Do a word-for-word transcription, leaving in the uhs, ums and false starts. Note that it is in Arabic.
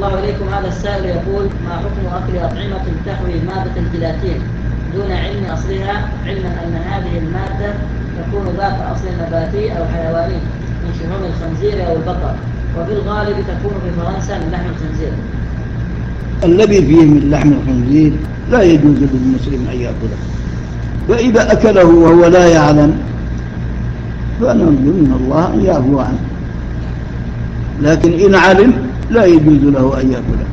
الله إليكم. هذا السائل يقول: ما حكم أكل أطعمة تحوي مادة الجيلاتين دون علم أصلها، علما أن هذه المادة تكون ذات أصل نباتي أو حيواني من شحوم الخنزير أو البقر، وفي الغالب تكون في فرنسا من لحم الخنزير؟ الذي فيه من لحم الخنزير لا يجوز للمسلم أن يأكله، فإذا أكله وهو لا يعلم فنرجو من الله أن يعفو عنه، لكن إن علم لا يجوز له أن يأكله.